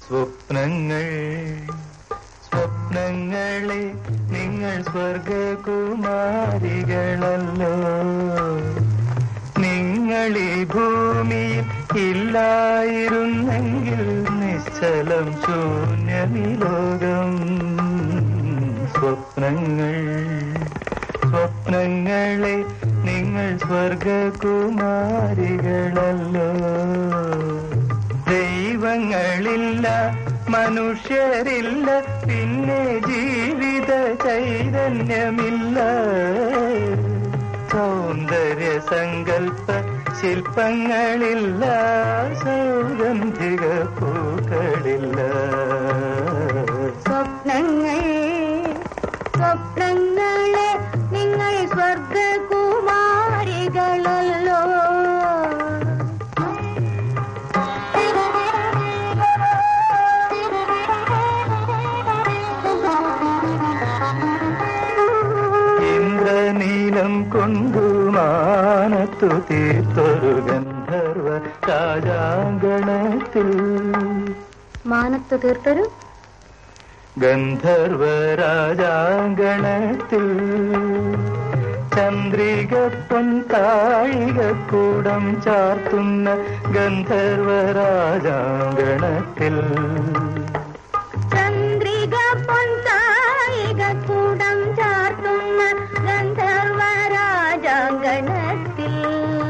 സ്വപ്നങ്ങൾ സ്വപ്നങ്ങളെ നിങ്ങൾ സ്വർഗകുമാരികളല്ലോ. നിങ്ങളീ ഭൂമിയിൽ ഇല്ലായിരുന്നെങ്കിൽ നിശ്ചലം ശൂന്യമീ ലോകം. സ്വപ്നങ്ങൾ സ്വപ്നങ്ങളെ നിങ്ങൾ സ്വർഗകുമാരികളല്ലോ. ദൈവങ്ങളില്ല, മനുഷ്യരില്ല, പിന്നെ ജീവിത ചൈതന്യമില്ല. സൗന്ദര്യ സങ്കൽപ്പ ശില്പങ്ങളില്ല, സൗഗന്ധിക പൂക്കളില്ല. സ്വപ്നങ്ങൾ സ്വപ്നങ്ങളെ നിങ്ങൾ സ്വർഗകുമാരികളല്ലോ. ഇന്ദ്രനീലം കൊണ്ടു മാനത്തു തീർത്തൊരു ഗന്ധർവ രാജാങ്കണത്തിൽ. മാനത്തു തീർത്തൊരു ഗന്ധർവ രാജാങ്കണത്തിൽ ചന്ദ്രിക പൊൻതാഴികക്കൂടം ചാർത്തുന്ന ഗന്ധർവ രാജാങ്കണത്തിൽ. ചന്ദ്രിക പൊൻതാഴികക്കൂടം ചാർത്തുന്ന ഗന്ധർവ രാജാങ്കണത്തിൽ.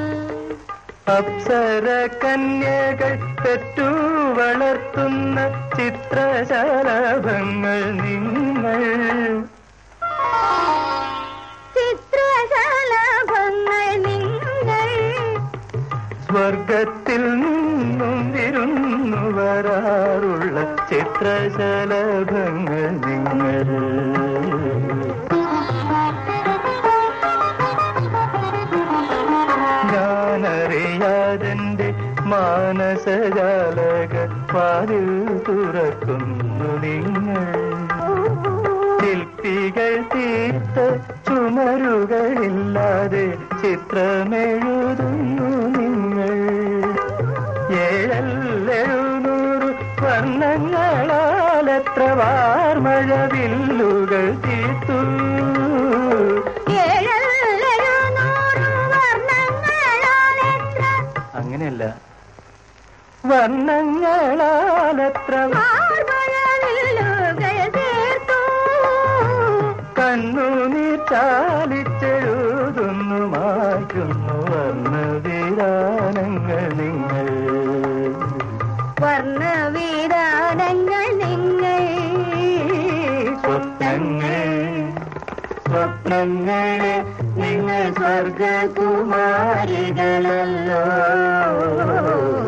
അപ്സര കന്യകൾ പെറ്റു വളർത്തുന്ന ചിത്രശലഭങ്ങൾ നിങ്ങൾ. ചിത്രശലഭങ്ങൾ നിങ്ങൾ. സ്വർഗത്തിൽ നിന്നും വിരുന്നു വരാറുള്ള ചിത്രശലഭങ്ങൾ നിങ്ങൾ. ഞാനറിയാതെന്റെ മാനസജാലക വാതിൽ തുറക്കുന്നു നിങ്ങൾ. ശില്പികൾ തീർത്ത ചുമരുകളില്ലാതെ ചിത്രമെഴുതുന്നു നിങ്ങൾ. 700 വർണ്ണങ്ങളാൽ എത്ര വാർമഴവില്ലുകൾ തീർത്തു. അങ്ങനെയല്ല, വർണ്ണങ്ങളാലത്ര കണ്ണുനീർ ചാലിച്ചെഴുതുന്നു മായ്ക്കുന്നു വർണ്ണവിധാനങ്ങൾ നിങ്ങൾ. വർണ്ണവിധാനങ്ങൾ നിങ്ങൾ. സ്വപ്നങ്ങൾ സ്വപ്നങ്ങളെ നിങ്ങൾ സ്വർഗകുമാരികളല്ലോ.